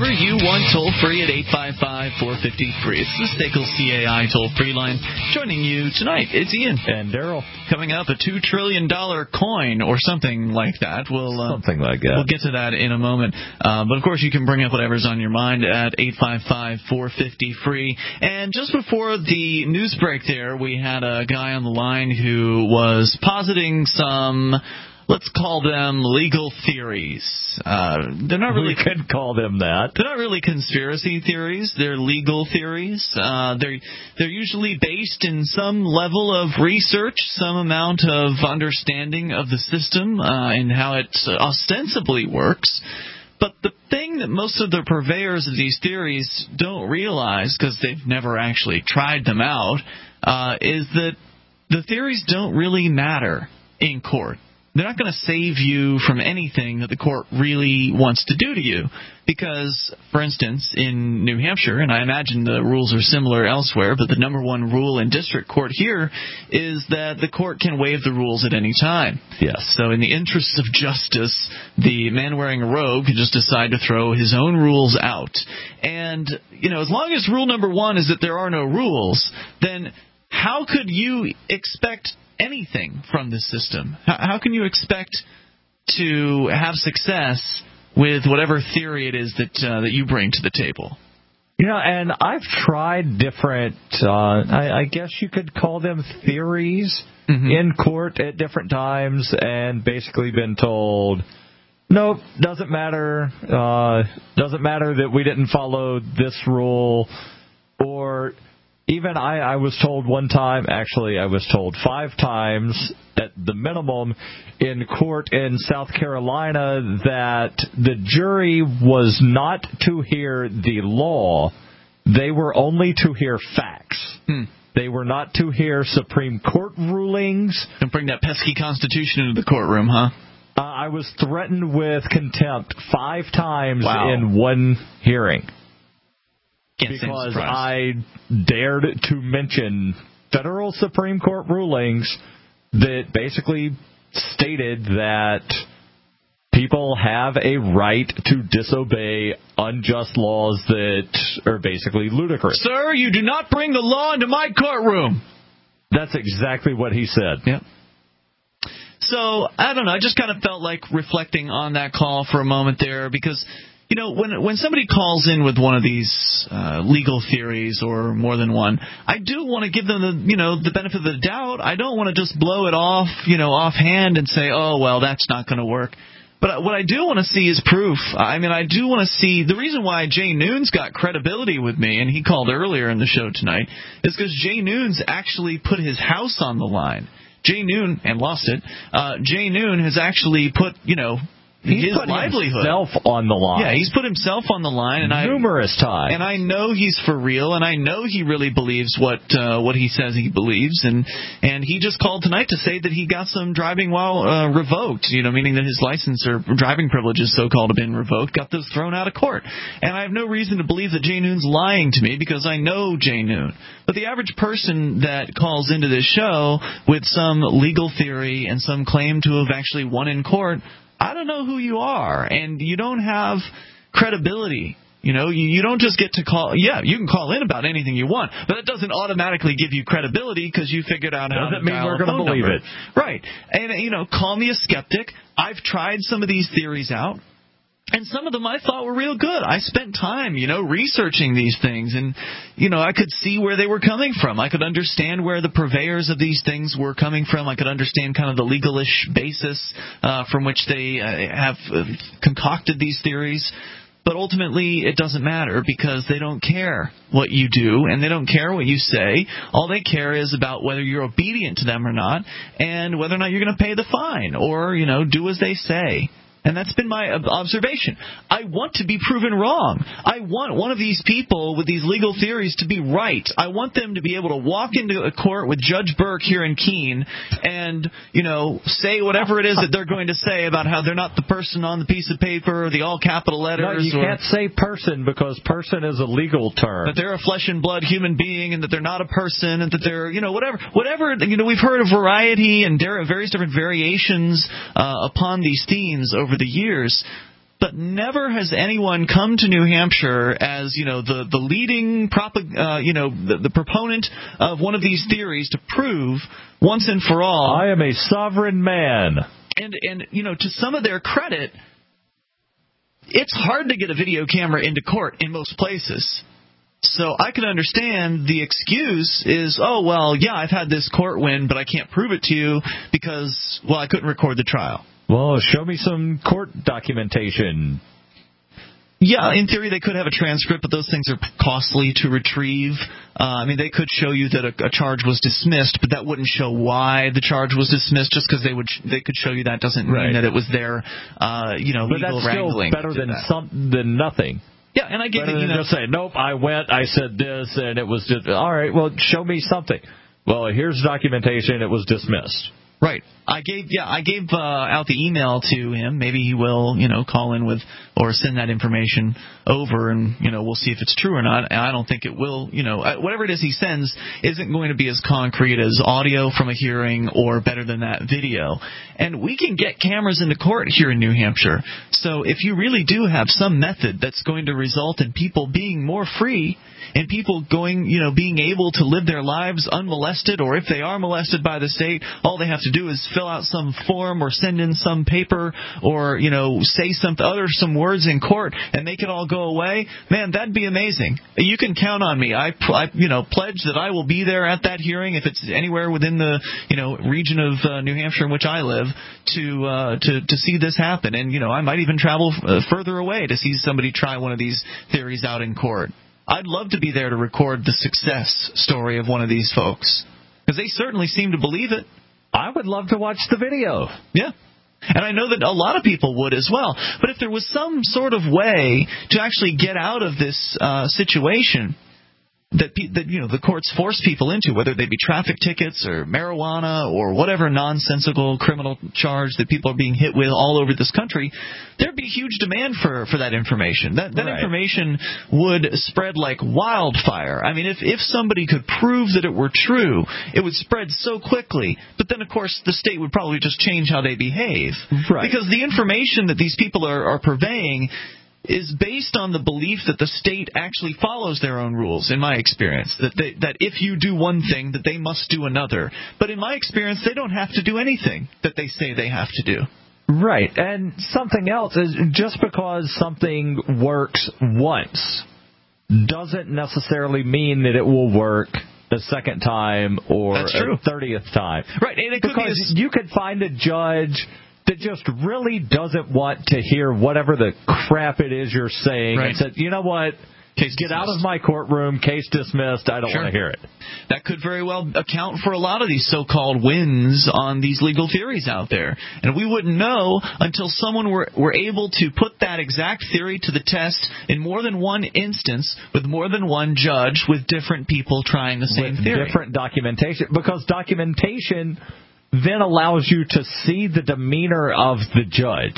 whatever you want, toll-free at 855-450-FREE. It's the SACL CAI toll-free line. Joining you tonight, it's Ian. And Daryl. Coming up, a $2 trillion coin or something like that. Something like that. We'll get to that in a moment. But, of course, you can bring up whatever's on your mind at 855-450-FREE. And just before the news break there, we had a guy on the line who was positing some, let's call them legal theories. They're not really. We could call them that. They're not really conspiracy theories. They're legal theories. They're usually based in some level of research, some amount of understanding of the system and how it ostensibly works. But the thing that most of the purveyors of these theories don't realize, because they've never actually tried them out, is that the theories don't really matter in court. They're not going to save you from anything that the court really wants to do to you. Because, for instance, in New Hampshire, and I imagine the rules are similar elsewhere, but the number one rule in district court here is that the court can waive the rules at any time. Yes. So in the interest of justice, the man wearing a robe can just decide to throw his own rules out. And, as long as rule number one is that there are no rules, then how could you expect anything from this system? How can you expect to have success with whatever theory it is that you bring to the table? And I've tried different, I guess you could call them theories in court at different times, and basically been told, nope, doesn't matter. Doesn't matter that we didn't follow this rule. Or even I was told one time, actually I was told 5 times at the minimum in court in South Carolina, that the jury was not to hear the law. They were only to hear facts. They were not to hear Supreme Court rulings. Don't bring that pesky Constitution into the courtroom, huh? I was threatened with contempt 5 times in one hearing. Because I dared to mention federal Supreme Court rulings that basically stated that people have a right to disobey unjust laws that are basically ludicrous. Sir, you do not bring the law into my courtroom. That's exactly what he said. Yep. So, I don't know, I just kind of felt like reflecting on that call for a moment there, because when somebody calls in with one of these legal theories or more than one, I do want to give them the benefit of the doubt. I don't want to just blow it off, offhand and say, oh, well, that's not going to work. But what I do want to see is proof. I do want to see the reason why Jay Noon's got credibility with me, and he called earlier in the show tonight, is because Jay Noon's actually put his house on the line. Jay Noon, and lost it, Jay Noon has actually put, He's put himself on the line. Yeah, he's put himself on the line, and numerous times. And I know he's for real, and I know he really believes what he says he believes, and he just called tonight to say that he got some driving while revoked, meaning that his license or driving privileges, so-called, have been revoked, got those thrown out of court. And I have no reason to believe that Jay Noon's lying to me, because I know Jay Noon. But the average person that calls into this show with some legal theory and some claim to have actually won in court, I don't know who you are, and you don't have credibility. You don't just get to call. Yeah, you can call in about anything you want, but that doesn't automatically give you credibility because you figured out how to doesn't mean we're going to believe it. Right. And, call me a skeptic. I've tried some of these theories out. And some of them I thought were real good. I spent time, researching these things, and, I could see where they were coming from. I could understand where the purveyors of these things were coming from. I could understand kind of the legalish basis from which they have concocted these theories. But ultimately, it doesn't matter, because they don't care what you do, and they don't care what you say. All they care is about whether you're obedient to them or not, and whether or not you're going to pay the fine or, do as they say. And that's been my observation. I want to be proven wrong. I want one of these people with these legal theories to be right. I want them to be able to walk into a court with Judge Burke here in Keene and, say whatever it is that they're going to say about how they're not the person on the piece of paper or the all-capital letters. No, you can't say person, because person is a legal term. That they're a flesh and blood human being, and that they're not a person, and that they're, whatever. We've heard a variety and various different variations upon these themes over the years. But never has anyone come to New Hampshire as, the leading the proponent of one of these theories to prove once and for all, I am a sovereign man. And to some of their credit, it's hard to get a video camera into court in most places. So I can understand the excuse is, I've had this court win, but I can't prove it to you because, I couldn't record the trial. Well, show me some court documentation. Yeah, in theory they could have a transcript, but those things are costly to retrieve. They could show you that a charge was dismissed, but that wouldn't show why the charge was dismissed. Just because they could show you that doesn't mean that it was their, legal wrangling. But that's still better than nothing. Yeah, and I get it. Just say, nope, I went, I said this, and it was just, all right, well, show me something. Well, here's documentation, it was dismissed. Right. I gave out the email to him. Maybe he will, call in with or send that information over, and we'll see if it's true or not. And I don't think it will. Whatever it is he sends isn't going to be as concrete as audio from a hearing or better than that video. And we can get cameras into court here in New Hampshire. So if you really do have some method that's going to result in people being more free and people being able to live their lives unmolested, or if they are molested by the state, all they have to do is fill out some form or send in some paper or, say some words in court and make it all go away. Man, that'd be amazing. You can count on me. I pledge that I will be there at that hearing if it's anywhere within the, region of New Hampshire in which I live to see this happen. And, I might even travel further away to see somebody try one of these theories out in court. I'd love to be there to record the success story of one of these folks, because they certainly seem to believe it. I would love to watch the video. Yeah. And I know that a lot of people would as well. But if there was some sort of way to actually get out of this situation that the courts force people into, whether they be traffic tickets or marijuana or whatever nonsensical criminal charge that people are being hit with all over this country, there'd be huge demand for that information. That information would spread like wildfire. If somebody could prove that it were true, it would spread so quickly. But then, of course, the state would probably just change how they behave. Right. Because the information that these people are purveying is based on the belief that the state actually follows their own rules, in my experience, that if you do one thing, that they must do another. But in my experience, they don't have to do anything that they say they have to do. Right. And something else is, just because something works once doesn't necessarily mean that it will work the second time or a 30th time. Right. And it could because you could find a judge that just really doesn't want to hear whatever the crap it is you're saying, and said, you know what, get out of my courtroom, case dismissed, I don't want to hear it. That could very well account for a lot of these so-called wins on these legal theories out there. And we wouldn't know until someone were able to put that exact theory to the test in more than one instance with more than one judge with different people trying the same theory. Different documentation, because documentation then allows you to see the demeanor of the judge.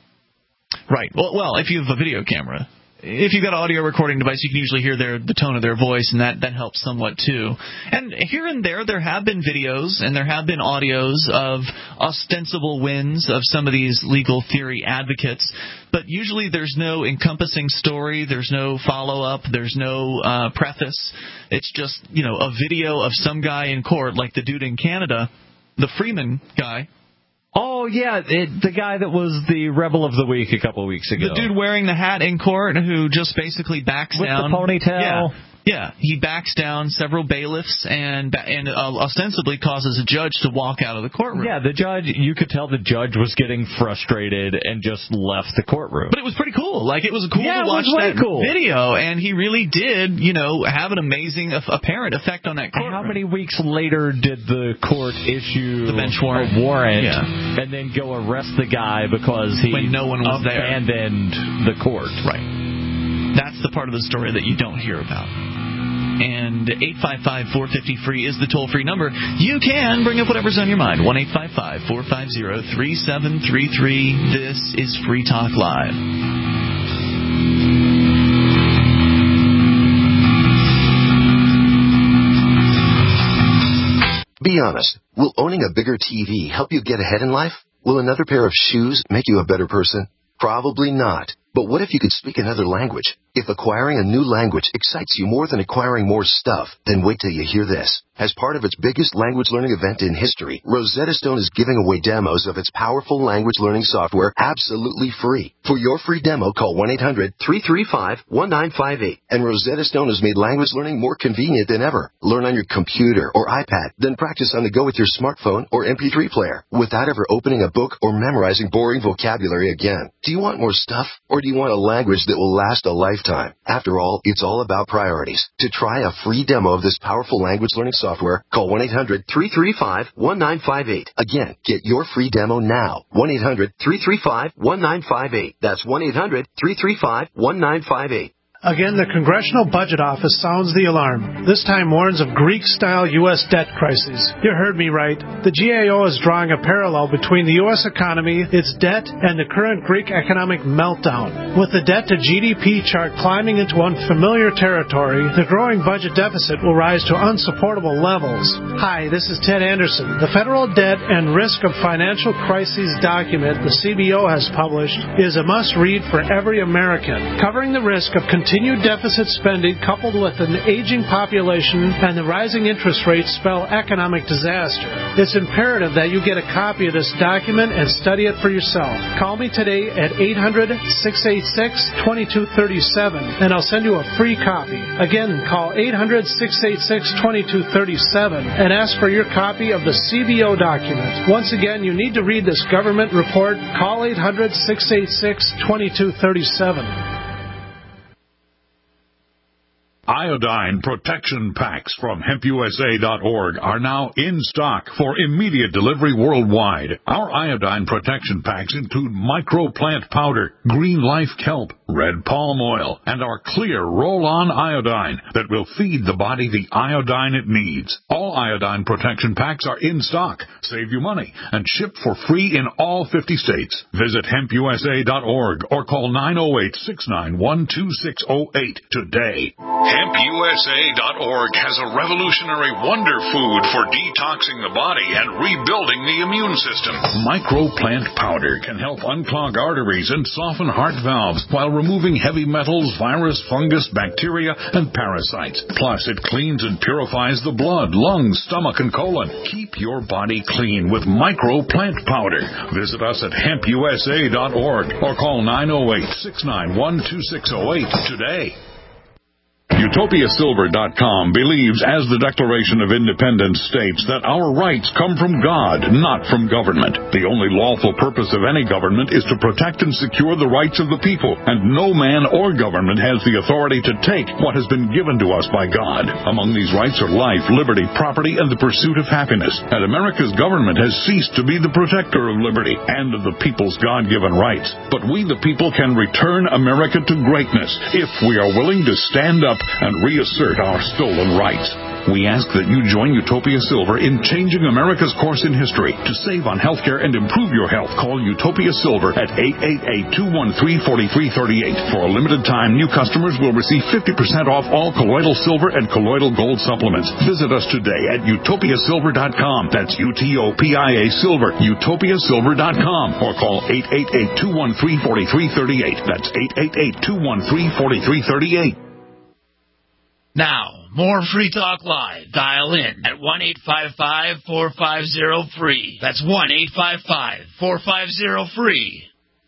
Right. Well, if you have a video camera. If you've got an audio recording device, you can usually hear the tone of their voice, and that helps somewhat too. And here and there have been videos and there have been audios of ostensible wins of some of these legal theory advocates, but usually there's no encompassing story, there's no follow-up, there's no preface. It's just, a video of some guy in court, like the dude in Canada, the Freeman guy. Oh, yeah, the guy that was the Rebel of the Week a couple of weeks ago. The dude wearing the hat in court who just basically backs down. With the ponytail. Yeah, he backs down several bailiffs and ostensibly causes a judge to walk out of the courtroom. Yeah, you could tell the judge was getting frustrated and just left the courtroom. But it was pretty cool. It was cool to watch that video, and he really did, have an amazing apparent effect on that courtroom. How many weeks later did the court issue the bench warrant, and then go arrest the guy because when no one was abandoned the court? Right. That's the part of the story that you don't hear about. And 855-450-FREE is the toll-free number. You can bring up whatever's on your mind. 1-855-450-3733. This is Free Talk Live. Be honest. Will owning a bigger TV help you get ahead in life? Will another pair of shoes make you a better person? Probably not. But what if you could speak another language? If acquiring a new language excites you more than acquiring more stuff, then wait till you hear this. As part of its biggest language learning event in history, Rosetta Stone is giving away demos of its powerful language learning software absolutely free. For your free demo, call 1-800-335-1958. And Rosetta Stone has made language learning more convenient than ever. Learn on your computer or iPad, then practice on the go with your smartphone or MP3 player without ever opening a book or memorizing boring vocabulary again. Do you want more stuff, or do you want a language that will last a lifetime? After all, it's all about priorities. To try a free demo of this powerful language learning software, call 1-800-335-1958. Again, get your free demo now. 1-800-335-1958. That's 1-800-335-1958. Again, the Congressional Budget Office sounds the alarm. This time warns of Greek-style U.S. debt crises. You heard me right. The GAO is drawing a parallel between the U.S. economy, its debt, and the current Greek economic meltdown. With the debt-to-GDP chart climbing into unfamiliar territory, the growing budget deficit will rise to unsupportable levels. Hi, this is Ted Anderson. The Federal Debt and Risk of Financial Crises document the CBO has published is a must-read for every American, covering the risk of continued deficit spending coupled with an aging population and the rising interest rates spell economic disaster. It's imperative that you get a copy of this document and study it for yourself. Call me today at 800-686-2237 and I'll send you a free copy. Again, call 800-686-2237 and ask for your copy of the CBO document. Once again, you need to read this government report. Call 800-686-2237. Iodine protection packs from HempUSA.org are now in stock for immediate delivery worldwide. Our iodine protection packs include microplant powder, green life kelp, red palm oil, and our clear roll-on iodine that will feed the body the iodine it needs. All iodine protection packs are in stock, save you money, and ship for free in all 50 states. Visit HempUSA.org or call 908-691-2608 today. HempUSA.org has a revolutionary wonder food for detoxing the body and rebuilding the immune system. Microplant powder can help unclog arteries and soften heart valves while removing heavy metals, virus, fungus, bacteria, and parasites. Plus, it cleans and purifies the blood, lungs, stomach, and colon. Keep your body clean with Microplant powder. Visit us at HempUSA.org or call 908-691-2608 today. UtopiaSilver.com believes, as the Declaration of Independence states, that our rights come from God, not from government. The only lawful purpose of any government is to protect and secure the rights of the people, and no man or government has the authority to take what has been given to us by God. Among these rights are life, liberty, property, and the pursuit of happiness. And America's government has ceased to be the protector of liberty and of the people's God-given rights. But we, the people, can return America to greatness if we are willing to stand up and reassert our stolen rights. We ask that you join Utopia Silver in changing America's course in history. To save on health care and improve your health, call Utopia Silver at 888-213-4338. For a limited time, new customers will receive 50% off all colloidal silver and colloidal gold supplements. Visit us today at utopiasilver.com. That's UTOPIA Silver, utopiasilver.com. Or call 888-213-4338. That's 888-213-4338. Now, more Free Talk Live. Dial in at 1-855-450-FREE. That's 1-855-450-FREE.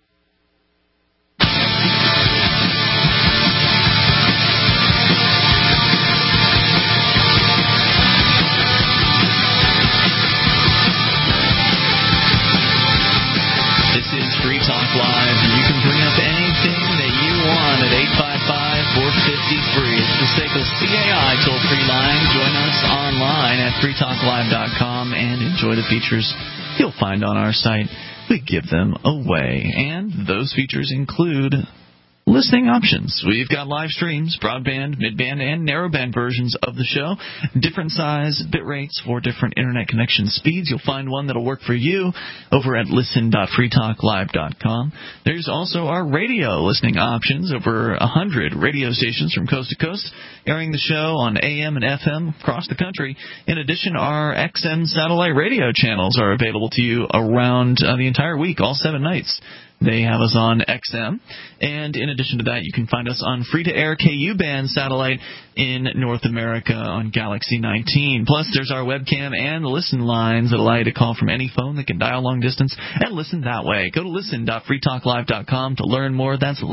This is Free Talk Live. You can bring up anything that you want at 855-450-FREE. It's the SACL CAI toll-free line. Join us online at freetalklive.com and enjoy the features you'll find on our site. We give them away, and those features include listening options. We've got live streams, broadband, midband, and narrowband versions of the show. Different size bit rates for different internet connection speeds. You'll find one that'll work for you over at listen.freetalklive.com. There's also our radio listening options. Over 100 radio stations from coast to coast airing the show on AM and FM across the country. In addition, our XM satellite radio channels are available to you around the entire week, all 7 nights. They have us on XM. And in addition to that, you can find us on free-to-air KU-band satellite in North America on Galaxy 19. Plus, there's our webcam and listen lines that allow you to call from any phone that can dial long distance and listen that way. Go to listen.freetalklive.com to learn more. That's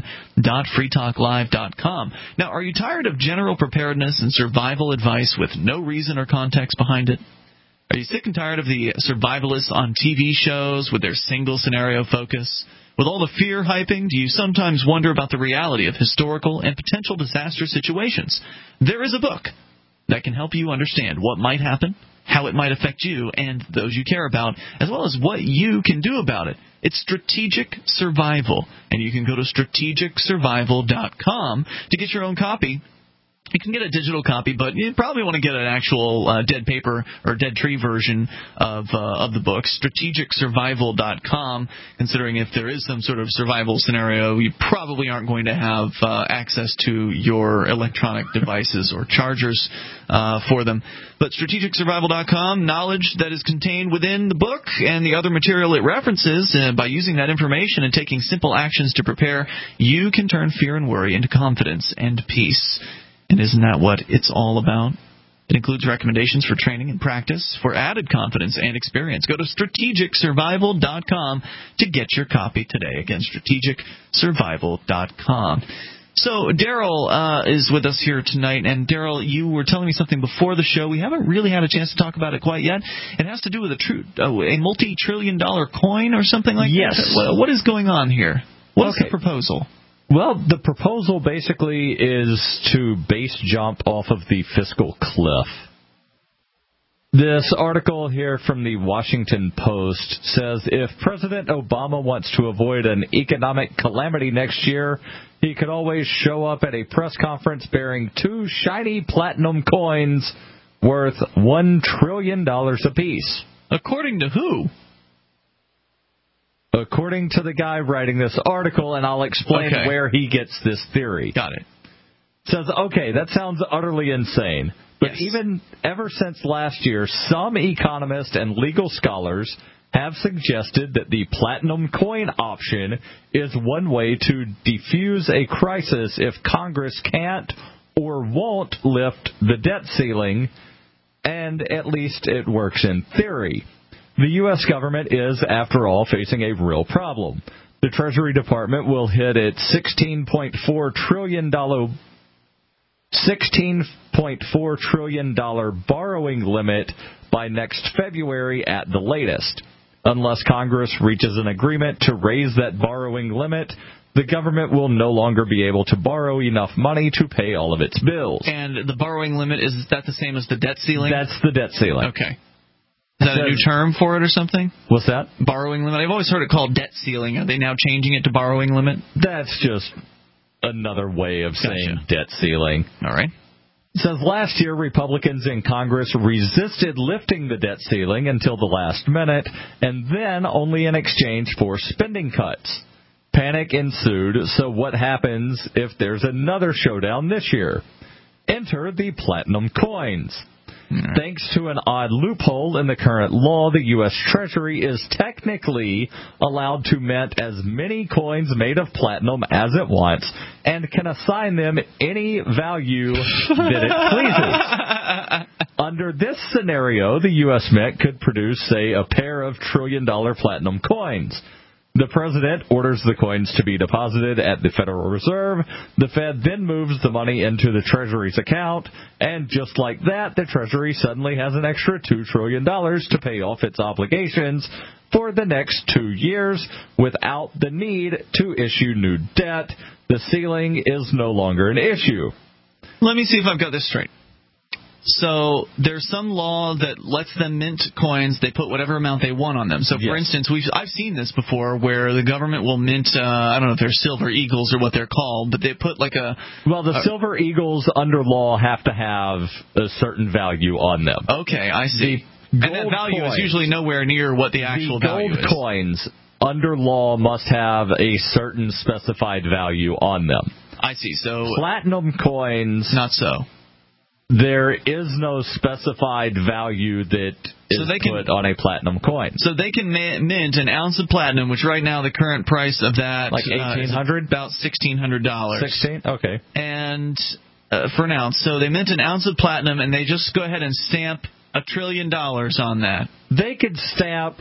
listen.freetalklive.com. Now, are you tired of general preparedness and survival advice with no reason or context behind it? Are you sick and tired of the survivalists on TV shows with their single scenario focus? With all the fear hyping, do you sometimes wonder about the reality of historical and potential disaster situations? There is a book that can help you understand what might happen, how it might affect you and those you care about, as well as what you can do about it. It's Strategic Survival, and you can go to strategicsurvival.com to get your own copy. You can get a digital copy, but you probably want to get an actual dead paper or dead tree version of the book, strategicsurvival.com, considering if there is some sort of survival scenario, you probably aren't going to have access to your electronic devices or chargers for them. But strategicsurvival.com, knowledge that is contained within the book and the other material it references, by using that information and taking simple actions to prepare, you can turn fear and worry into confidence and peace. And isn't that what it's all about? It includes recommendations for training and practice for added confidence and experience. Go to strategicsurvival.com to get your copy today. Again, strategicsurvival.com. So Daryl is with us here tonight. And Daryl, you were telling me something before the show. We haven't really had a chance to talk about it quite yet. It has to do with a multi-trillion-dollar coin or something like that? Yes. What is going on here? What's the proposal? Well, the proposal basically is to base jump off of the fiscal cliff. This article here from the Washington Post says if President Obama wants to avoid an economic calamity next year, he could always show up at a press conference bearing 2 shiny platinum coins worth $1 trillion apiece. According to who? According to the guy writing this article, and I'll explain where he gets this theory. Got it. Says, okay, that sounds utterly insane. But even ever since last year, some economists and legal scholars have suggested that the platinum coin option is one way to defuse a crisis if Congress can't or won't lift the debt ceiling, and at least it works in theory. The U.S. government is, after all, facing a real problem. The Treasury Department will hit its $16.4 trillion borrowing limit by next February at the latest. Unless Congress reaches an agreement to raise that borrowing limit, the government will no longer be able to borrow enough money to pay all of its bills. And the borrowing limit, is that the same as the debt ceiling? That's the debt ceiling. Okay. Is that a new term for it or something? What's that? Borrowing limit. I've always heard it called debt ceiling. Are they now changing it to borrowing limit? That's just another way of saying debt ceiling. All right. It says last year, Republicans in Congress resisted lifting the debt ceiling until the last minute, and then only in exchange for spending cuts. Panic ensued, so what happens if there's another showdown this year? Enter the platinum coins. Thanks to an odd loophole in the current law, the U.S. Treasury is technically allowed to mint as many coins made of platinum as it wants and can assign them any value that it pleases. Under this scenario, the U.S. Mint could produce, say, a pair of trillion-dollar platinum coins. The president orders the coins to be deposited at the Federal Reserve. The Fed then moves the money into the Treasury's account, and just like that, the Treasury suddenly has an extra $2 trillion to pay off its obligations for the next 2 years without the need to issue new debt. The ceiling is no longer an issue. Let me see if I've got this straight. So there's some law that lets them mint coins. They put whatever amount they want on them. So, for instance, I've seen this before where the government will mint, I don't know if they're silver eagles or what they're called, but they put like a... Well, the silver eagles under law have to have a certain value on them. Okay, I see. And that value is usually nowhere near what the actual value is. The gold coins under law must have a certain specified value on them. I see. So platinum coins... Not so. There is no specified value that is put on a platinum coin. So they can mint an ounce of platinum, which right now the current price of that like $1,800, about $1,600. 16, okay. And for an ounce, so they mint an ounce of platinum, and they just go ahead and stamp $1 trillion on that. They could stamp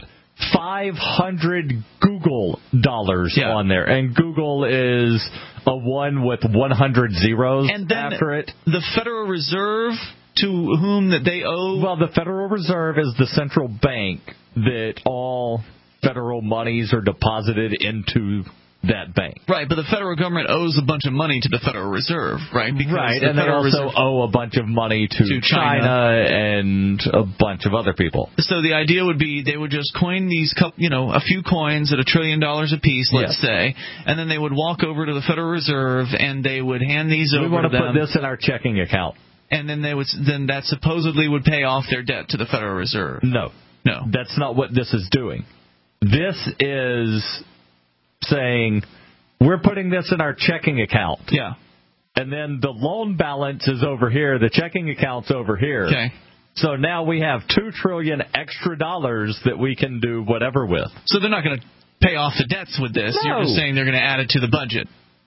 500 Google dollars on there, and Google is a one with 100 zeros and then after it. The Federal Reserve, to whom that they owe? Well, the Federal Reserve is the central bank that all federal monies are deposited into that bank. Right, but the federal government owes a bunch of money to the Federal Reserve, right? Because right, and they also owe a bunch of money to China and a bunch of other people. So the idea would be they would just coin these, a few coins at $1 trillion a piece, let's say, and then they would walk over to the Federal Reserve and they would hand these over to them. We want to put this in our checking account. And then then that supposedly would pay off their debt to the Federal Reserve. No, that's not what this is doing. This is saying, we're putting this in our checking account. Yeah. And then the loan balance is over here, the checking account's over here. Okay. So now we have $2 trillion extra dollars that we can do whatever with. So they're not going to pay off the debts with this. No. You're just saying they're going to add it to the budget.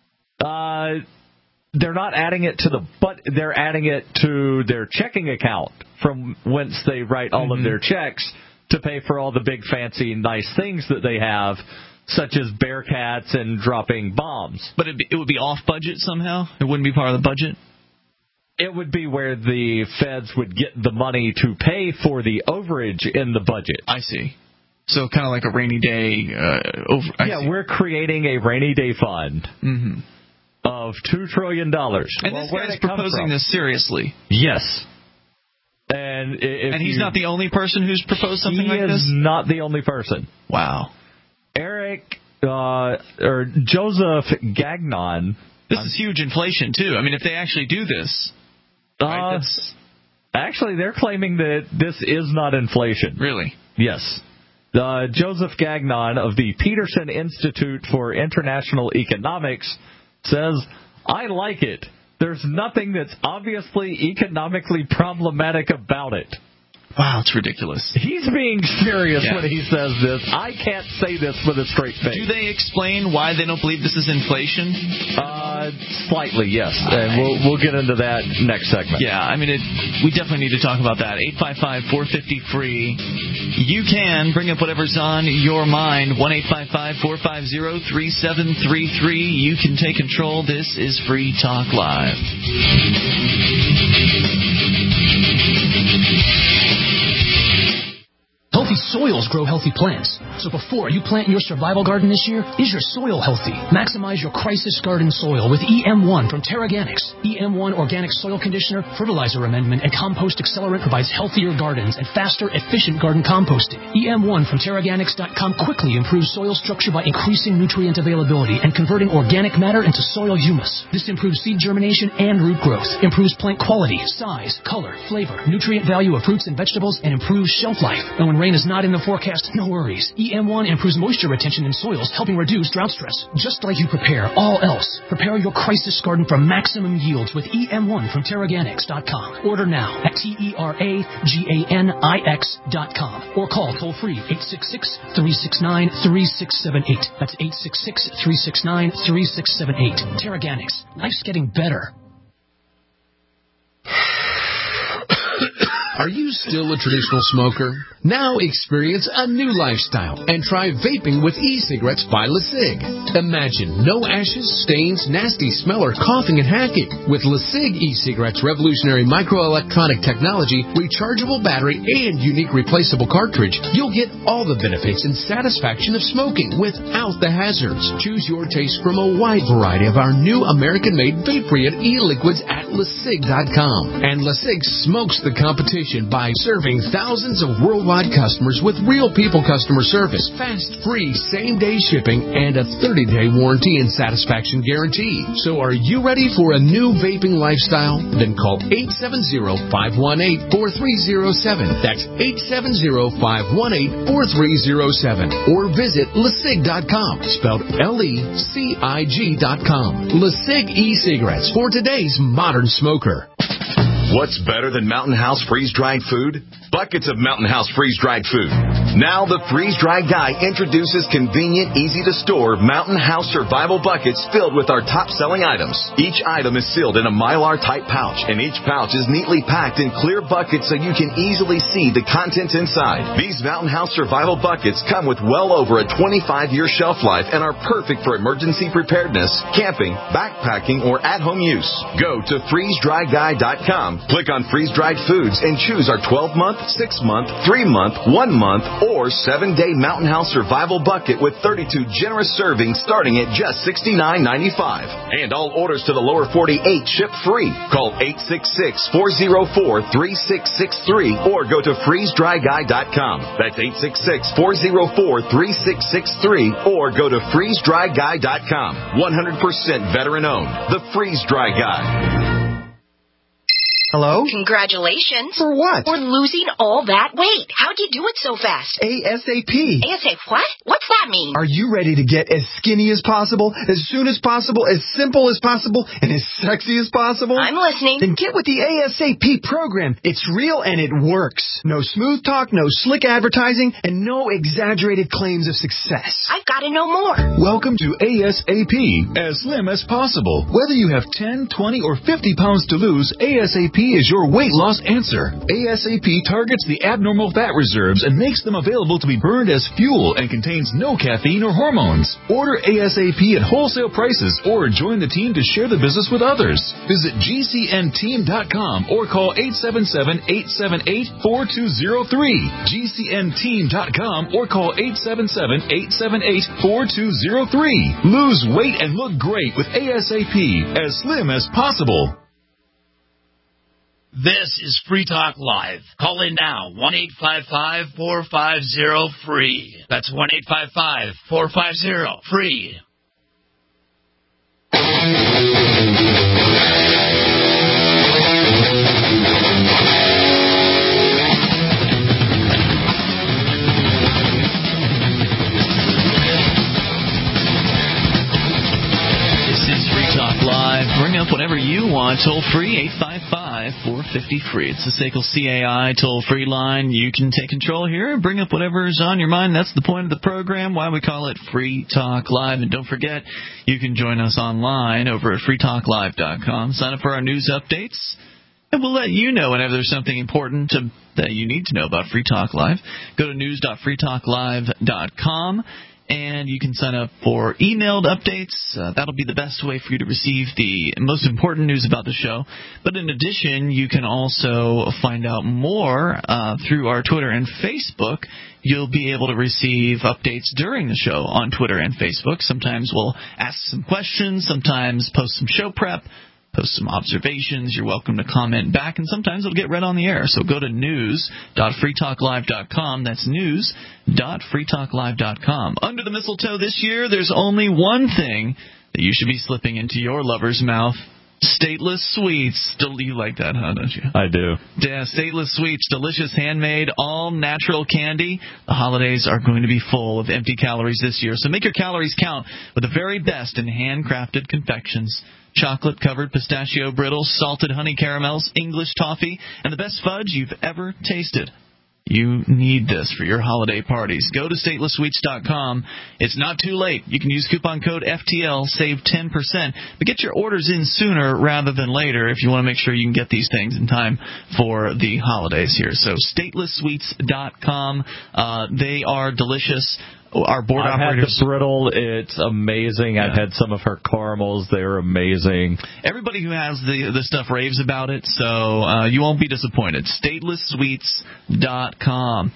They're not adding it to they're adding it to their checking account from whence they write all of their checks to pay for all the big fancy nice things that they have, such as Bearcats and dropping bombs. But it would be off budget somehow? It wouldn't be part of the budget? It would be where the feds would get the money to pay for the overage in the budget. I see. So kind of like a rainy day we're creating a rainy day fund of $2 trillion. And this guy's proposing this seriously. Yes. And he's not the only person who's proposed something like this? He is not the only person. Wow. Joseph Gagnon. This is huge inflation, too. I mean, if they actually do this. Right, actually, they're claiming that this is not inflation. Really? Yes. Joseph Gagnon of the Peterson Institute for International Economics says, I like it. There's nothing that's obviously economically problematic about it. Wow, it's ridiculous. He's being serious when he says this. I can't say this with a straight face. Do they explain why they don't believe this is inflation? Slightly, yes. And we'll get into that next segment. Yeah, I mean, we definitely need to talk about that. 855-450-FREE. You can bring up whatever's on your mind. 1-855-450-3733. You can take control. This is Free Talk Live. Healthy soils grow healthy plants. So before you plant your survival garden this year, is your soil healthy? Maximize your crisis garden soil with EM1 from Terraganics. EM1 Organic Soil Conditioner, Fertilizer Amendment, and Compost Accelerant provides healthier gardens and faster, efficient garden composting. EM1 from Terraganics.com quickly improves soil structure by increasing nutrient availability and converting organic matter into soil humus. This improves seed germination and root growth, improves plant quality, size, color, flavor, nutrient value of fruits and vegetables, and improves shelf life. And when rain is not in the forecast, no worries. EM1 improves moisture retention in soils, helping reduce drought stress. Just like you prepare all else, prepare your crisis garden for maximum yields with EM1 from Terraganics.com. Order now at TERAGANIX.com or call toll-free 866-369-3678. That's 866-369-3678. Terraganics. Life's getting better. Are you still a traditional smoker? Now experience a new lifestyle and try vaping with e-cigarettes by LeSig. Imagine no ashes, stains, nasty smell, or coughing and hacking. With LeSig e-cigarettes' revolutionary microelectronic technology, rechargeable battery, and unique replaceable cartridge, you'll get all the benefits and satisfaction of smoking without the hazards. Choose your taste from a wide variety of our new American-made vape-free e-liquids at LeSig.com. And LeSig smokes the competition by serving thousands of worldwide customers with real people customer service, fast, free, same-day shipping, and a 30-day warranty and satisfaction guarantee. So are you ready for a new vaping lifestyle? Then call 870-518-4307. That's 870-518-4307. Or visit LeSig.com, spelled LECIG.com. LeSig e-cigarettes for today's modern smoker. What's better than Mountain House freeze-dried food? Buckets of Mountain House freeze-dried food. Now the freeze-dried guy introduces convenient, easy-to-store Mountain House survival buckets filled with our top-selling items. Each item is sealed in a Mylar-type pouch, and each pouch is neatly packed in clear buckets so you can easily see the contents inside. These Mountain House survival buckets come with well over a 25-year shelf life and are perfect for emergency preparedness, camping, backpacking, or at-home use. Go to freezedryguy.com, click on freeze-dried foods, and choose our 12-month, 6-month, 3-month, 1-month, or 7-day Mountain House survival bucket with 32 generous servings starting at just $69.95. And all orders to the lower 48 ship free. Call 866-404-3663 or go to freezedryguy.com. That's 866-404-3663 or go to freezedryguy.com. 100% veteran owned. The Freeze Dry Guy. Hello? Congratulations. For what? For losing all that weight. How'd you do it so fast? ASAP. ASAP what? What's that mean? Are you ready to get as skinny as possible, as soon as possible, as simple as possible, and as sexy as possible? I'm listening. Then get with the ASAP program. It's real and it works. No smooth talk, no slick advertising, and no exaggerated claims of success. I've got to know more. Welcome to ASAP, as slim as possible. Whether you have 10, 20, or 50 pounds to lose, ASAP is your weight loss answer. ASAP targets the abnormal fat reserves and makes them available to be burned as fuel and contains no caffeine or hormones. Order ASAP at wholesale prices or join the team to share the business with others. Visit GCNteam.com or call 877-878-4203. GCNteam.com or call 877-878-4203. Lose weight and look great with ASAP, as slim as possible. This is Free Talk Live. Call in now, 1-855-450-FREE. That's 1-855-450-FREE. Bring up whatever you want. Toll free, 855-450-FREE. It's the SACL CAI toll-free line. You can take control here and bring up whatever's on your mind. That's the point of the program, why we call it Free Talk Live. And don't forget, you can join us online over at freetalklive.com. Sign up for our news updates, and we'll let you know whenever there's something important that you need to know about Free Talk Live. Go to news.freetalklive.com. And you can sign up for emailed updates. That'll be the best way for you to receive the most important news about the show. But in addition, you can also find out more through our Twitter and Facebook. You'll be able to receive updates during the show on Twitter and Facebook. Sometimes we'll ask some questions, sometimes post some show prep, post some observations. You're welcome to comment back, and sometimes it'll get read on the air. So go to news.freetalklive.com. That's news.freetalklive.com. Under the mistletoe this year, there's only one thing that you should be slipping into your lover's mouth. Stateless Sweets. You like that, huh, don't you? I do. Yeah, Stateless Sweets, delicious, handmade, all-natural candy. The holidays are going to be full of empty calories this year, so make your calories count with the very best in handcrafted confections. Chocolate-covered pistachio brittles, salted honey caramels, English toffee, and the best fudge you've ever tasted. You need this for your holiday parties. Go to statelesssweets.com. It's not too late. You can use coupon code FTL, save 10%. But get your orders in sooner rather than later if you want to make sure you can get these things in time for the holidays here. So statelesssweets.com. They are delicious. Our board operators. I've had the brittle. It's amazing. Yeah. I've had some of her caramels. They're amazing. Everybody who has the stuff raves about it, so you won't be disappointed. StatelessSweets.com.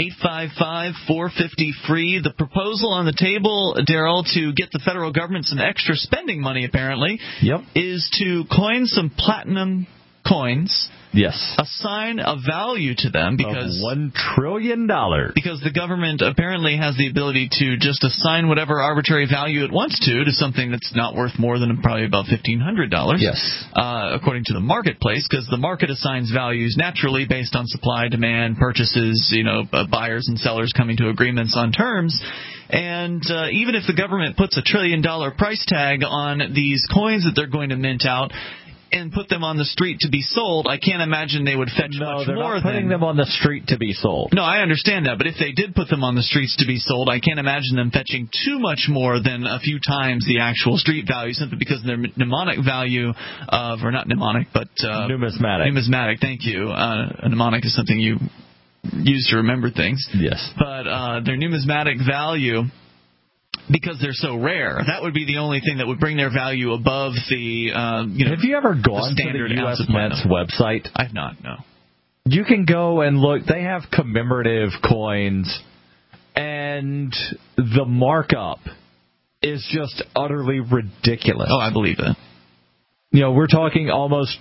855-450-FREE. The proposal on the table, Daryl, to get the federal government some extra spending money, apparently, is to coin some platinum coins. Yes. Assign a value to them because of $1 trillion. Because the government apparently has the ability to just assign whatever arbitrary value it wants to something that's not worth more than probably about $1,500. Yes. According to the marketplace, because the market assigns values naturally based on supply, demand, purchases, buyers and sellers coming to agreements on terms. And even if the government puts $1 trillion price tag on these coins that they're going to mint out, and put them on the street to be sold, I can't imagine they would fetch much they're more not putting them on the street to be sold. No, I understand that, but if they did put them on the streets to be sold, I can't imagine them fetching too much more than a few times the actual street value, simply because their mnemonic value of, or not mnemonic, but numismatic. Numismatic, thank you. A mnemonic is something you use to remember things. Yes. But their numismatic value, because they're so rare, that would be the only thing that would bring their value above the Have you ever gone to the U.S. Met's website? I have not, no. You can go and look. They have commemorative coins, and the markup is just utterly ridiculous. Oh, I believe it. We're talking almost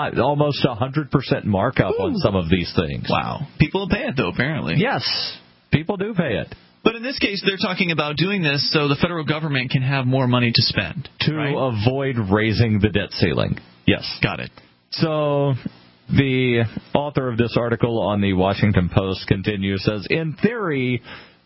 100% markup on some of these things. Wow. People will pay it, though, apparently. Yes, people do pay it. But in this case, they're talking about doing this so the federal government can have more money to spend. To avoid raising the debt ceiling. Yes. Got it. So the author of this article on the Washington Post continues, says, in theory,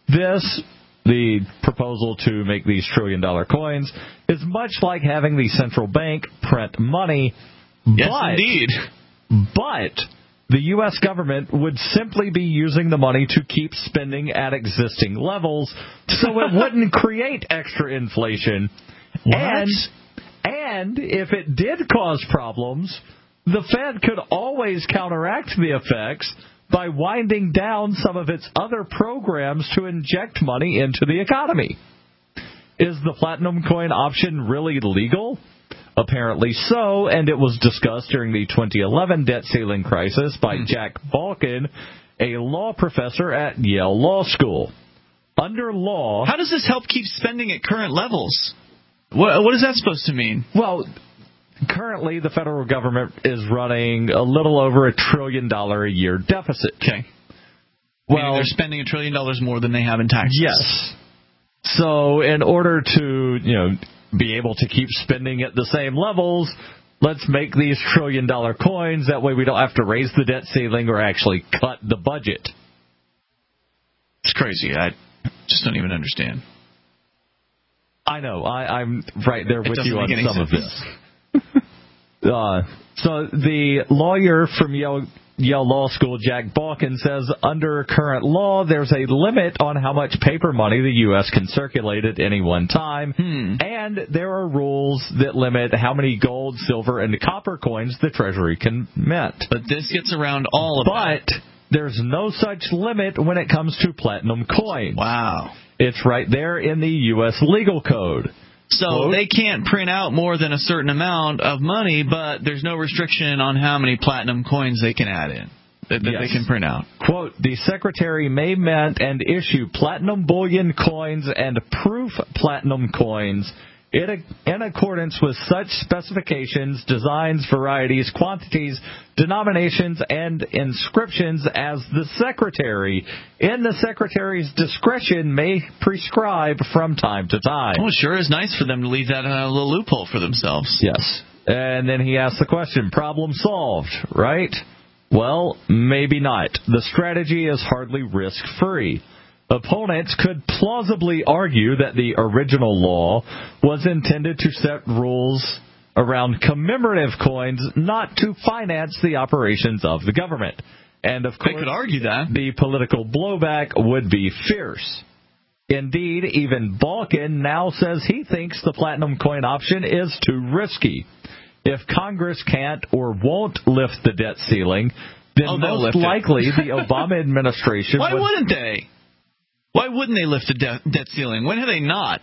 the proposal to make these trillion-dollar coins is much like having the central bank print money. Yes, indeed. But the U.S. government would simply be using the money to keep spending at existing levels, so it wouldn't create extra inflation. What? And if it did cause problems, the Fed could always counteract the effects by winding down some of its other programs to inject money into the economy. Is the platinum coin option really legal? Apparently so, and it was discussed during the 2011 debt ceiling crisis by Jack Balkin, a law professor at Yale Law School. Under law... How does this help keep spending at current levels? What is that supposed to mean? Well, currently the federal government is running a little over $1 trillion a year deficit. Okay. Meaning they're spending $1 trillion more than they have in taxes. Yes. So in order to, be able to keep spending at the same levels, let's make these $1 trillion coins. That way we don't have to raise the debt ceiling or actually cut the budget. It's crazy. I just don't even understand. I know. I'm right there with you on some of this. So the lawyer from Yale Law School, Jack Balkin, says under current law, there's a limit on how much paper money the U.S. can circulate at any one time, and there are rules that limit how many gold, silver, and copper coins the Treasury can mint. But this gets around all of that. But there's no such limit when it comes to platinum coins. Wow. It's right there in the U.S. legal code. So they can't print out more than a certain amount of money, but there's no restriction on how many platinum coins they can add in, that they can print out. Quote, the Secretary may mint and issue platinum bullion coins and proof platinum coins in accordance with such specifications, designs, varieties, quantities, denominations, and inscriptions as the Secretary, in the Secretary's discretion, may prescribe from time to time. Well, it sure is nice for them to leave that little loophole for themselves. Yes. And then he asks the question, problem solved, right? Well, maybe not. The strategy is hardly risk-free. Opponents could plausibly argue that the original law was intended to set rules around commemorative coins, not to finance the operations of the government. And, of course, they could argue that. The political blowback would be fierce. Indeed, even Balkin now says he thinks the platinum coin option is too risky. If Congress can't or won't lift the debt ceiling, then most likely the Obama administration Why wouldn't they? Why wouldn't they lift the debt ceiling? When have they not?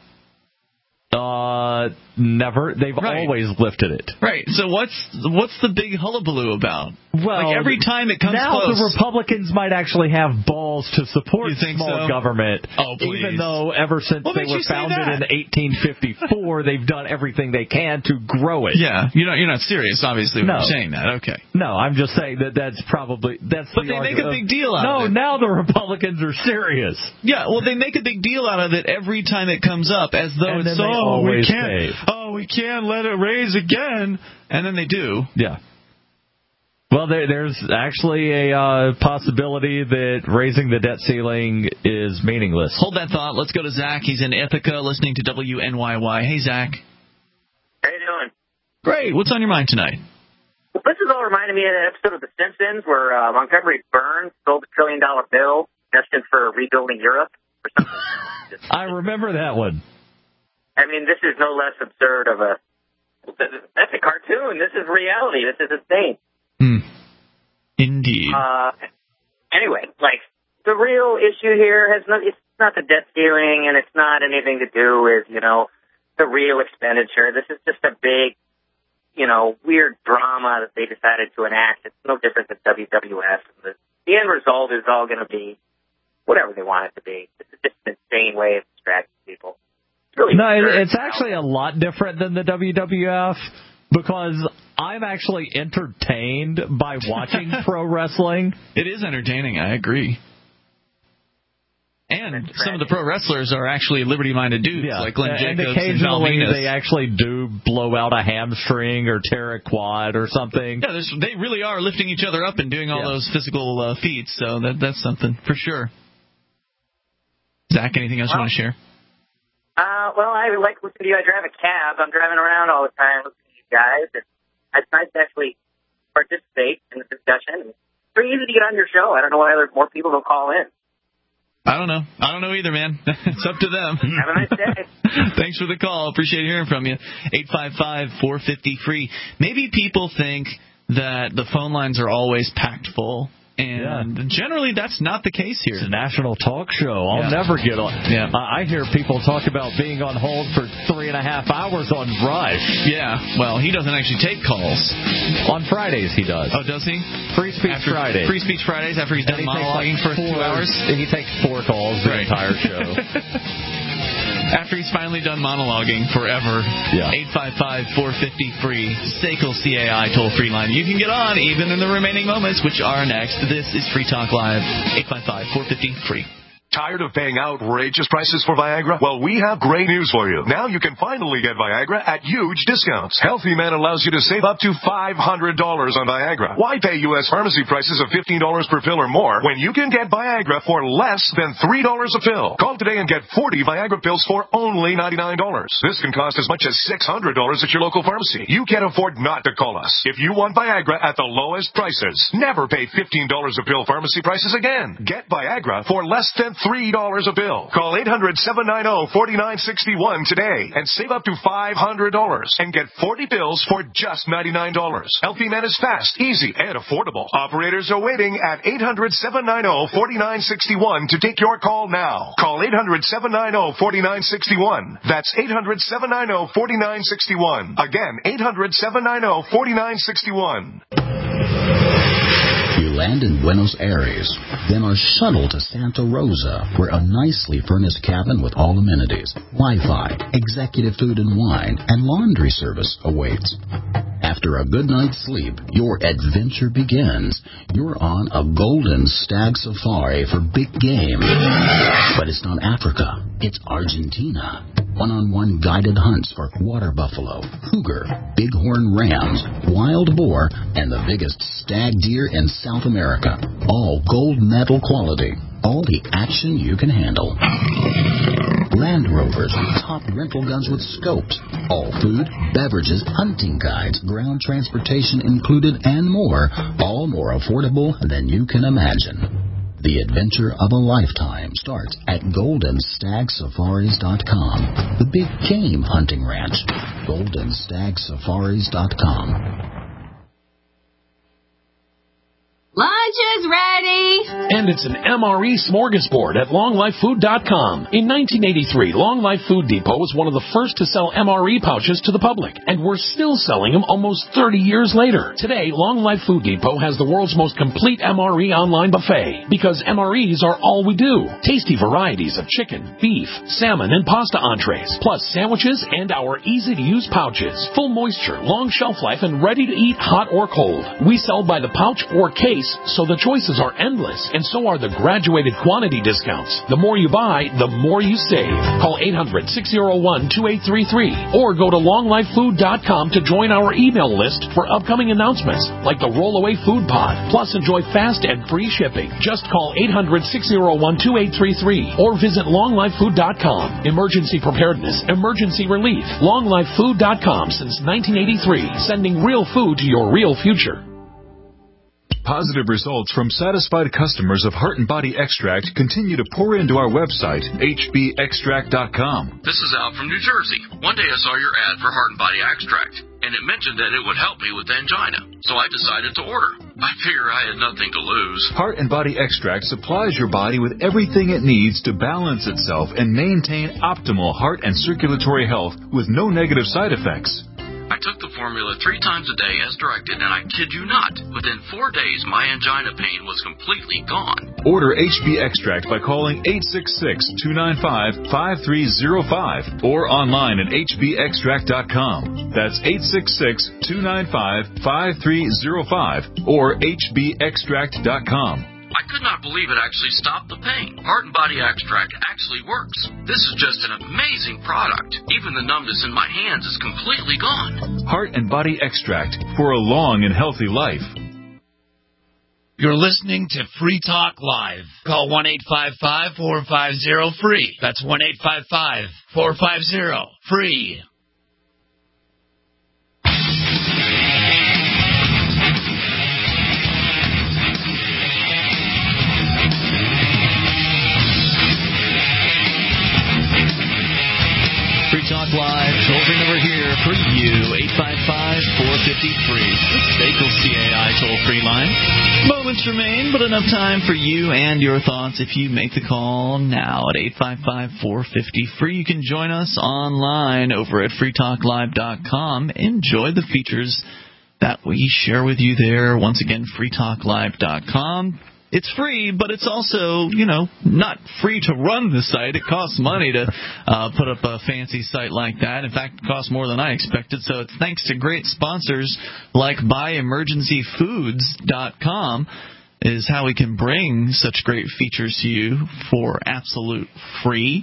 Never. They've always lifted it. Right. So what's the big hullabaloo about? Well, like every time it comes now close. The Republicans might actually have balls to support small government. Oh, please. Even though ever since they were founded in 1854, they've done everything they can to grow it. Yeah. You're not serious, obviously, when you're saying that. Okay. No, I'm just saying that's probably But they make a big deal out of it. No, now the Republicans are serious. Yeah. Well, they make a big deal out of it every time it comes up, as though it's we can't let it raise again, and then they do. Yeah. Well, there's actually a possibility that raising the debt ceiling is meaningless. Hold that thought. Let's go to Zach. He's in Ithaca, listening to WNYY. Hey, Zach. How you doing? Great. What's on your mind tonight? This is all reminding me of that episode of The Simpsons where Montgomery Burns sold $1 trillion bill destined for rebuilding Europe or something. I remember that one. I mean, this is no less absurd of a... That's a cartoon. This is reality. This is insane. Indeed. Anyway, like, the real issue here it's not the debt ceiling, and it's not anything to do with, the real expenditure. This is just a big, weird drama that they decided to enact. It's no different than WWF. The end result is all going to be whatever they want it to be. This is just an insane way of distracting people. It's actually a lot different than the WWF because I'm actually entertained by watching pro wrestling. It is entertaining, I agree. And some of the pro wrestlers are actually liberty-minded dudes, like Glenn Jacobs and Val Venis. They actually do blow out a hamstring or tear a quad or something. Yeah, they really are lifting each other up and doing all those physical feats, so that's something for sure. Zach, anything else you want to share? Well, I like listening to you. I drive a cab. I'm driving around all the time listening to you guys. It's nice to actually participate in the discussion. It's pretty easy to get on your show. I don't know why more people don't call in. I don't know either, man. It's up to them. Have a nice day. Thanks for the call. Appreciate hearing from you. 855-450-FREE. Maybe people think that the phone lines are always packed full. And generally, that's not the case here. It's a national talk show. I'll never get on. Yeah. I hear people talk about being on hold for 3.5 hours on Rush. Yeah. Well, he doesn't actually take calls. On Fridays, he does. Oh, does he? Free Speech Fridays. Free Speech Fridays after he's done monologuing for 2 hours? He takes 4 calls the entire show. After he's finally done monologuing forever. 855-450-FREE. SACL CAI toll-free line. You can get on even in the remaining moments, which are next. This is Free Talk Live. 855-450-FREE. Tired of paying outrageous prices for Viagra? Well, we have great news for you. Now you can finally get Viagra at huge discounts. Healthy Man allows you to save up to $500 on Viagra. Why pay U.S. pharmacy prices of $15 per pill or more when you can get Viagra for less than $3 a pill? Call today and get 40 Viagra pills for only $99. This can cost as much as $600 at your local pharmacy. You can't afford not to call us. If you want Viagra at the lowest prices, never pay $15 a pill pharmacy prices again. Get Viagra for less than $3 a bill. Call 800-790-4961 today and save up to $500 and get 40 pills for just $99. Healthy Man is fast, easy, and affordable. Operators are waiting at 800-790-4961 to take your call now. Call 800-790-4961. That's 800-790-4961. Again, 800-790-4961. You land in Buenos Aires, then are shuttled to Santa Rosa, where a nicely furnished cabin with all amenities, Wi-Fi, executive food and wine, and laundry service awaits. After a good night's sleep, your adventure begins. You're on a golden stag safari for big game. But it's not Africa, it's Argentina. One-on-one guided hunts for water buffalo, cougar, bighorn rams, wild boar, and the biggest stag deer in South America. All gold medal quality. All the action you can handle. Land Rovers, top rental guns with scopes. All food, beverages, hunting guides, ground transportation included, and more. All more affordable than you can imagine. The adventure of a lifetime starts at GoldenStagSafaris.com. The big game hunting ranch. GoldenStagSafaris.com. Lunch is ready! And it's an MRE smorgasbord at LongLifeFood.com. In 1983, Long Life Food Depot was one of the first to sell MRE pouches to the public, and we're still selling them almost 30 years later. Today, Long Life Food Depot has the world's most complete MRE online buffet, because MREs are all we do. Tasty varieties of chicken, beef, salmon, and pasta entrees, plus sandwiches and our easy-to-use pouches. Full moisture, long shelf life, and ready to eat hot or cold. We sell by the pouch or case, so so the choices are endless, and so are the graduated quantity discounts. The more you buy, the more you save. Call 800-601-2833 or go to longlifefood.com to join our email list for upcoming announcements like the Rollaway Food Pod. Plus, enjoy fast and free shipping. Just call 800-601-2833 or visit longlifefood.com. Emergency preparedness, emergency relief. longlifefood.com since 1983, sending real food to your real future. Positive results from satisfied customers of Heart and Body Extract continue to pour into our website, hbextract.com. This is Al from New Jersey. One day I saw your ad for Heart and Body Extract, and it mentioned that it would help me with angina, so I decided to order. I figure I had nothing to lose. Heart and Body Extract supplies your body with everything it needs to balance itself and maintain optimal heart and circulatory health with no negative side effects. I took the formula 3 times a day as directed, and I kid you not, within 4 days my angina pain was completely gone. Order HB Extract by calling 866-295-5305 or online at hbextract.com. That's 866-295-5305 or hbextract.com. I could not believe it actually stopped the pain. Heart and Body Extract actually works. This is just an amazing product. Even the numbness in my hands is completely gone. Heart and Body Extract for a long and healthy life. You're listening to Free Talk Live. Call 1-855-450-FREE. That's 1-855-450-FREE. Free Talk Live, toll-free number here for you, 855-450-FREE. The SACL CAI toll-free line. Moments remain, but enough time for you and your thoughts if you make the call now at 855-450-FREE. You can join us online over at freetalklive.com. Enjoy the features that we share with you there. Once again, freetalklive.com. It's free, but it's also, not free to run the site. It costs money to put up a fancy site like that. In fact, it costs more than I expected. So it's thanks to great sponsors like BuyEmergencyFoods.com is how we can bring such great features to you for absolute free.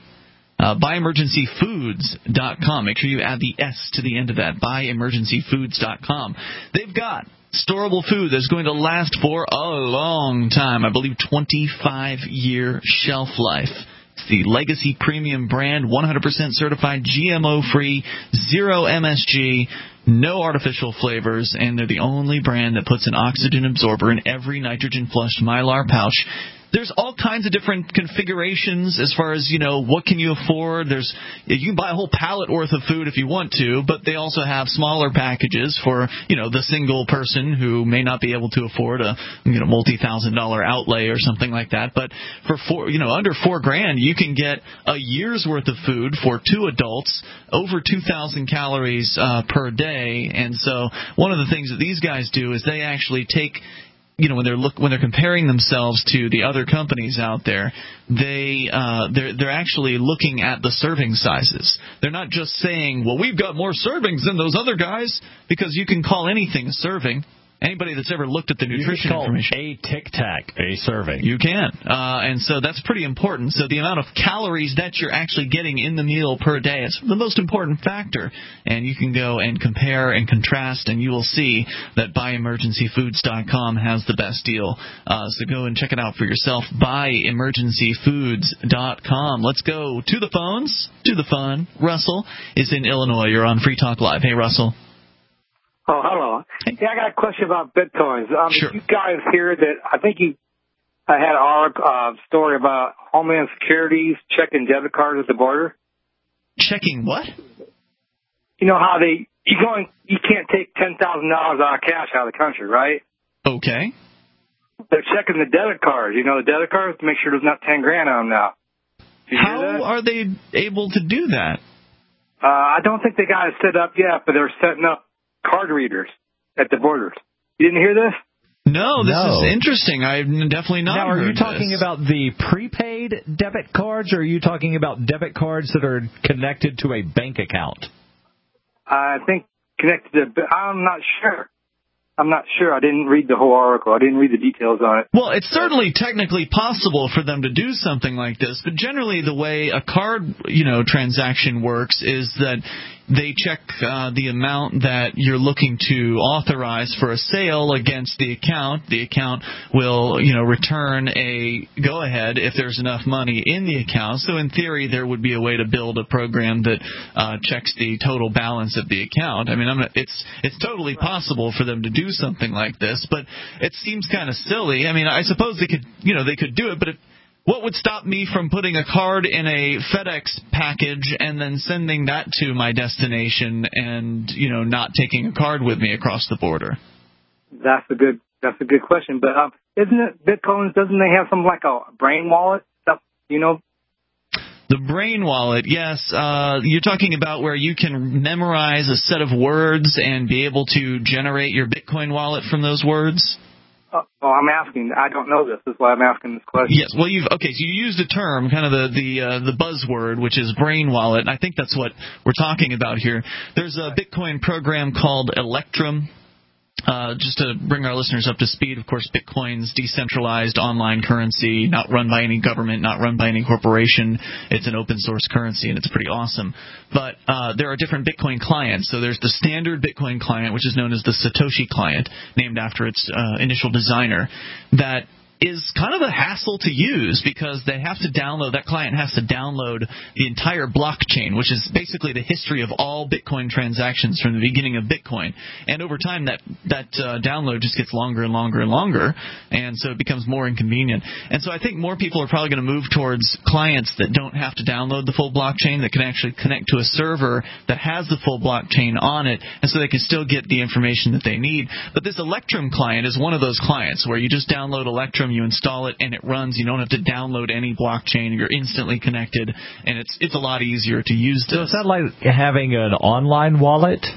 BuyEmergencyFoods.com. Make sure you add the S to the end of that. BuyEmergencyFoods.com. They've got storable food that's going to last for a long time. I believe 25-year shelf life. It's the Legacy Premium brand, 100% certified, GMO-free, zero MSG, no artificial flavors, and they're the only brand that puts an oxygen absorber in every nitrogen-flushed Mylar pouch. There's all kinds of different configurations as far as, what can you afford. You can buy a whole pallet worth of food if you want to, but they also have smaller packages for, the single person who may not be able to afford a, multi-$1,000 outlay or something like that. But for under $4,000, you can get a year's worth of food for 2 adults, over 2,000 calories per day. And so one of the things that these guys do is they actually take, when they're comparing themselves to the other companies out there, they're actually looking at the serving sizes. They're not just saying, well, we've got more servings than those other guys, because you can call anything a serving. Anybody that's ever looked at the nutrition information, a Tic Tac a serving. You can, and so that's pretty important. So the amount of calories that you're actually getting in the meal per day is the most important factor. And you can go and compare and contrast, and you will see that BuyEmergencyFoods.com has the best deal. So go and check it out for yourself. BuyEmergencyFoods.com. Let's go to the phones, to the fun. Russell is in Illinois. You're on Free Talk Live. Hey, Russell. Oh, hello. Yeah, I got a question about Bitcoins. Sure. You guys hear that, I think I had a story about Homeland Security's checking debit cards at the border. Checking what? You know how you can't take $10,000 out of cash out of the country, right? Okay. They're checking the debit cards, the debit cards, to make sure there's not $10,000 on them now. How are they able to do that? I don't think they got it set up yet, but they're setting up card readers at the borders. You didn't hear this? No, this is interesting. I've definitely not now, heard are you talking this. about the prepaid debit cards, or are you talking about debit cards that are connected to a bank account? I think connected to, I'm not sure. I'm not sure. I didn't read the whole article. I didn't read the details on it. Well, it's certainly technically possible for them to do something like this, but generally the way a card, transaction works is that they check the amount that you're looking to authorize for a sale against the account. The account will, return a go-ahead if there's enough money in the account. So in theory, there would be a way to build a program that checks the total balance of the account. I mean, it's totally possible for them to do something like this, but it seems kind of silly. I mean, I suppose they could do it, but what would stop me from putting a card in a FedEx package and then sending that to my destination and, not taking a card with me across the border? That's a good question. But isn't it Bitcoin? Doesn't they have something like a brain wallet stuff? The brain wallet, yes. You're talking about where you can memorize a set of words and be able to generate your Bitcoin wallet from those words? I'm asking. I don't know this. That's why I'm asking this question. Yes. Well, so you used a term, kind of the buzzword, which is brain wallet. And I think that's what we're talking about here. There's a Bitcoin program called Electrum. Just to bring our listeners up to speed, of course, Bitcoin's decentralized online currency, not run by any government, not run by any corporation. It's an open source currency, and it's pretty awesome. But there are different Bitcoin clients. So there's the standard Bitcoin client, which is known as the Satoshi client, named after its initial designer, that is kind of a hassle to use because that client has to download the entire blockchain, which is basically the history of all Bitcoin transactions from the beginning of Bitcoin. And over time, that download just gets longer and longer and longer, and so it becomes more inconvenient. And so I think more people are probably going to move towards clients that don't have to download the full blockchain, that can actually connect to a server that has the full blockchain on it, and so they can still get the information that they need. But this Electrum client is one of those clients where you just download Electrum, you install it, and it runs. You don't have to download any blockchain. You're instantly connected, and it's a lot easier to use. So is that like having an online wallet?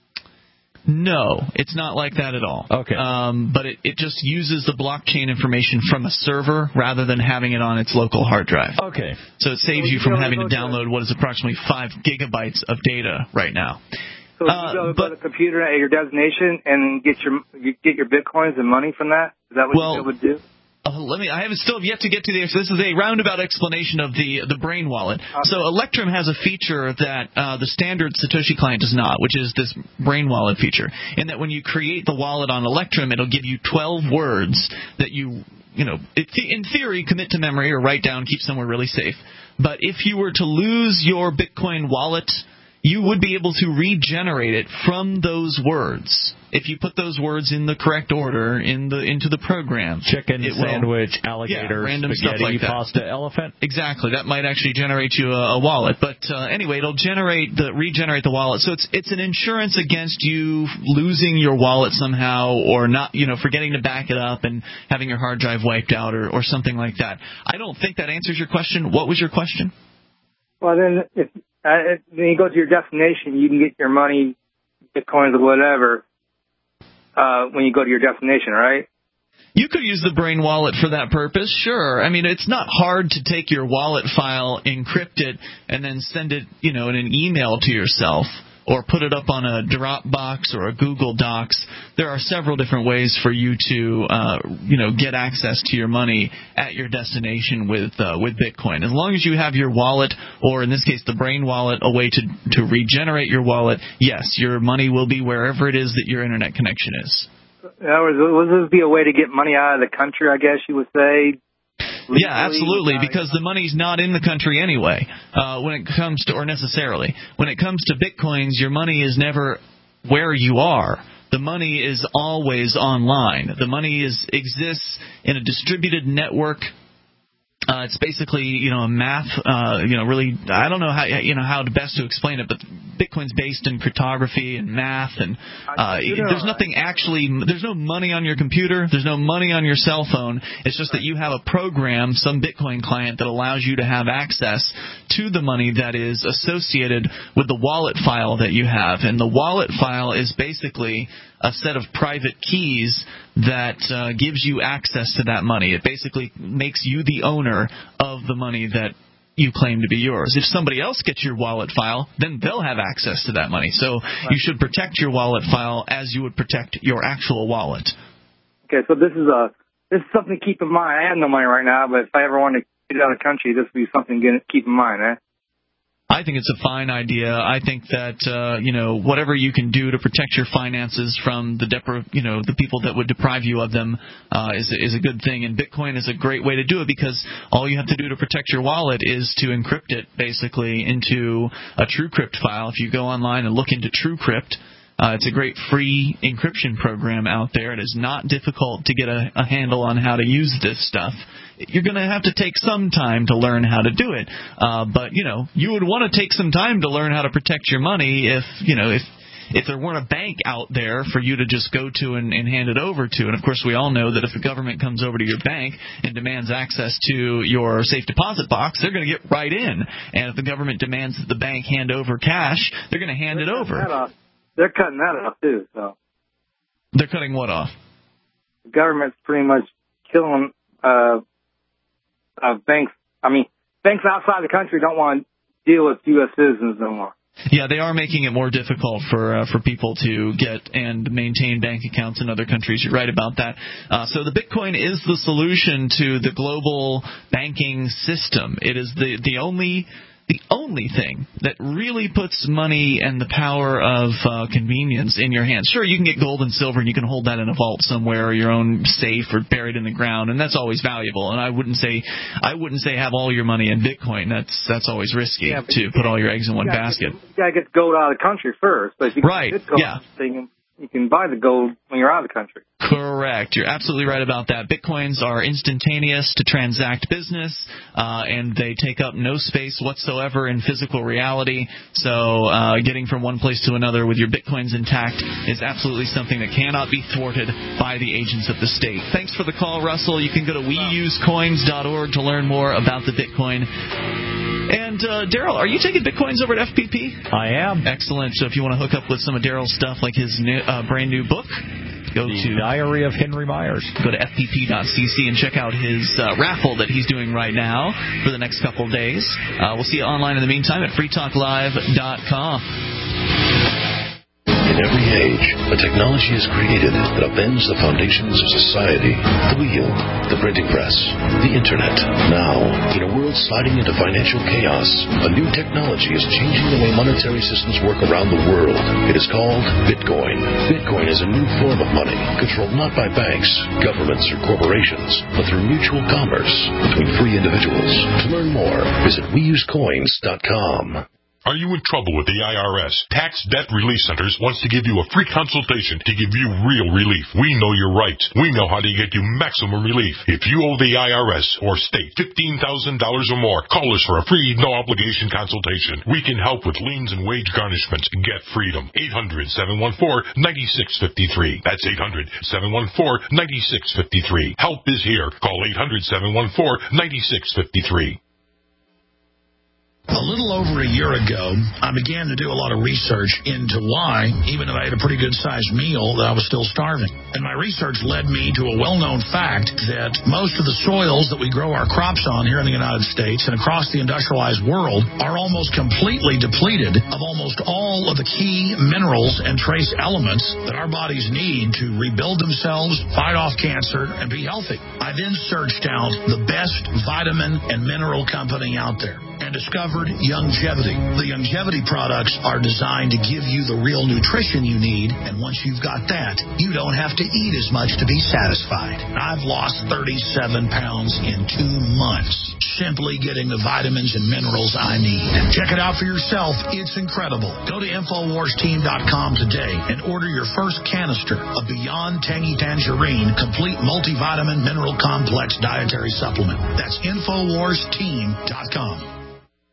No, it's not like that at all. Okay. But it just uses the blockchain information from a server rather than having it on its local hard drive. Okay. So it saves you from having to download what is approximately 5 gigabytes of data right now. So you go to the computer at your destination and get your Bitcoins and money from that? Is that what you would do? I haven't still yet to get to this is a roundabout explanation of the brain wallet. Okay. So Electrum has a feature that the standard Satoshi client does not, which is this brain wallet feature. In that when you create the wallet on Electrum, it'll give you 12 words that you in theory, commit to memory or write down, keep somewhere really safe. But if you were to lose your Bitcoin wallet, you would be able to regenerate it from those words. If you put those words in the correct order into the program. Chicken, sandwich, alligator, random spaghetti, stuff like that. Pasta, elephant. Exactly. That might actually generate you a wallet. But anyway, it'll regenerate the wallet. So it's an insurance against you losing your wallet somehow or not, forgetting to back it up and having your hard drive wiped out or something like that. I don't think that answers your question. What was your question? Well, then if when you go to your destination, you can get your money, Bitcoins or whatever, when you go to your destination, right? You could use the Brain Wallet for that purpose, sure. I mean, it's not hard to take your wallet file, encrypt it, and then send it, in an email to yourself. Or put it up on a Dropbox or a Google Docs. There are several different ways for you to, get access to your money at your destination with Bitcoin. As long as you have your wallet, or in this case, the Brain Wallet, a way to regenerate your wallet, yes, your money will be wherever it is that your internet connection is. In other words, would this be a way to get money out of the country? I guess you would say. Yeah, absolutely, because the money's not in the country anyway, when it comes to Bitcoins, your money is never where you are. The money is always online. The money exists in a distributed network. It's basically, a math, really, I don't know how best to explain it, but Bitcoin's based in cryptography and math, and there's no money on your computer, there's no money on your cell phone. It's just that you have a program, some Bitcoin client, that allows you to have access to the money that is associated with the wallet file that you have. And the wallet file is basically a set of private keys that gives you access to that money. It basically makes you the owner of the money that you claim to be yours. If somebody else gets your wallet file, then they'll have access to that money. So you should protect your wallet file as you would protect your actual wallet. Okay, so this is something to keep in mind. I have no money right now, but if I ever want to get out of the country, this would be something to keep in mind, eh? I think it's a fine idea. I think that whatever you can do to protect your finances from the people that would deprive you of them is a good thing. And Bitcoin is a great way to do it because all you have to do to protect your wallet is to encrypt it basically into a TrueCrypt file. If you go online and look into TrueCrypt, it's a great free encryption program out there. It is not difficult to get a handle on how to use this stuff. You're going to have to take some time to learn how to do it. But, you would want to take some time to learn how to protect your money if there weren't a bank out there for you to just go to and hand it over to. And, of course, we all know that if the government comes over to your bank and demands access to your safe deposit box, they're going to get right in. And if the government demands that the bank hand over cash, they're going to hand it over. They're cutting that off, too. So they're cutting what off? The government's pretty much killing banks. I mean, banks outside the country don't want to deal with U.S. citizens no more. Yeah, they are making it more difficult for people to get and maintain bank accounts in other countries. You're right about that. So the Bitcoin is the solution to the global banking system. It is the only thing that really puts money and the power of convenience in your hands. Sure, you can get gold and silver and you can hold that in a vault somewhere or your own safe or buried in the ground, and that's always valuable. And I wouldn't say have all your money in Bitcoin. That's always risky to put all your eggs in one basket. You gotta get gold out of the country first. But if you get Bitcoin, you can buy the gold when you're out of the country. Correct. You're absolutely right about that. Bitcoins are instantaneous to transact business, and they take up no space whatsoever in physical reality. So getting from one place to another with your Bitcoins intact is absolutely something that cannot be thwarted by the agents of the state. Thanks for the call, Russell. You can go to weusecoins.org to learn more about the Bitcoin. And, Daryl, are you taking Bitcoins over at FPP? I am. Excellent. So if you want to hook up with some of Daryl's stuff, like his brand new book, go to Diary of Henry Myers. Go to fpp.cc and check out his raffle that he's doing right now for the next couple of days. We'll see you online in the meantime at freetalklive.com. In every age, a technology is created that upends the foundations of society. The wheel, the printing press, the internet. Now, in a world sliding into financial chaos, a new technology is changing the way monetary systems work around the world. It is called Bitcoin. Bitcoin is a new form of money, controlled not by banks, governments, or corporations, but through mutual commerce between free individuals. To learn more, visit weusecoins.com. Are you in trouble with the IRS? Tax Debt Relief Centers wants to give you a free consultation to give you real relief. We know your rights. We know how to get you maximum relief. If you owe the IRS or state $15,000 or more, call us for a free, no-obligation consultation. We can help with liens and wage garnishments. Get freedom. 800-714-9653. That's 800-714-9653. Help is here. Call 800-714-9653. A little over a year ago, I began to do a lot of research into why, even if I had a pretty good-sized meal, that I was still starving. And my research led me to a well-known fact that most of the soils that we grow our crops on here in the United States and across the industrialized world are almost completely depleted of almost all of the key minerals and trace elements that our bodies need to rebuild themselves, fight off cancer, and be healthy. I then searched out the best vitamin and mineral company out there and discovered Youngevity. The Youngevity products are designed to give you the real nutrition you need, and once you've got that, you don't have to eat as much to be satisfied. I've lost 37 pounds in 2 months, simply getting the vitamins and minerals I need. Check it out for yourself. It's incredible. Go to InfoWarsTeam.com today and order your first canister of Beyond Tangy Tangerine Complete Multivitamin Mineral Complex Dietary Supplement. That's InfoWarsTeam.com.